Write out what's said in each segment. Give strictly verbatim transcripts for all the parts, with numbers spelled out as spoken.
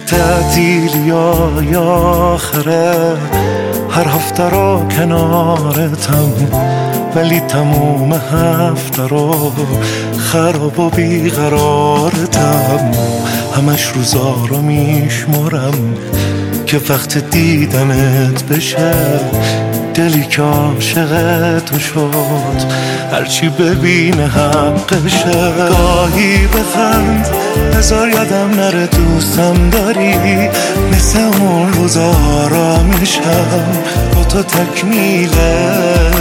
تعطیلی های آخره هر هفته رو کنارتم، ولی تموم هفته رو خراب و بیقرارتم. همش روزا رو میشمرم که وقت دیدنت بشه، دلی که عاشق تو شد هرچی ببینه حقشه. گاهی بخند بذار یادم نره دوستم داری، مثل اون روزا آرامشم با تو تکمیله.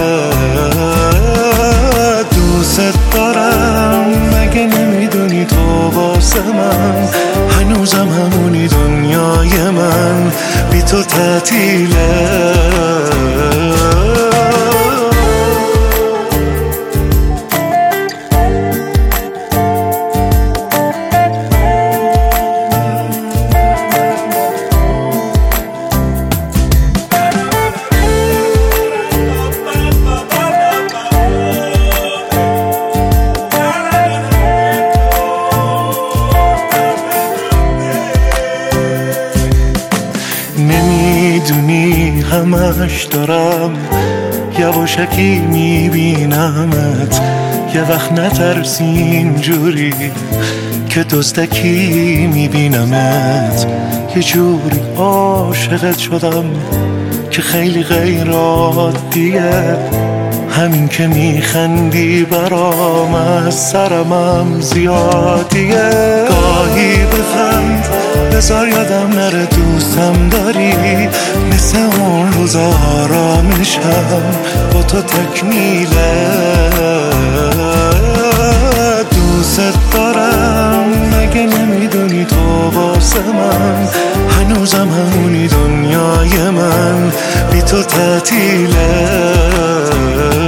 دوست دارم مگه نمیدونی تو واسه من هنوزم همونی، دنیای من بی تو تعطیله. نمیدونی همش دارم یواشکی میبینمت، یه وقت نترسی اینجوری که دزدکی میبینمت. یه جوری عاشقت شدم که خیلی غیر عادیه، همین که میخندی برام از سرمم زیادیه. گاهی بخند بذار یادم نره دوستم داری، مثل اون روزا آرامشم با تو تکمیله. دوست دارم مگه نمیدونی تو واسه من هنوزم همونی، دنیای من بی تو تعطیله.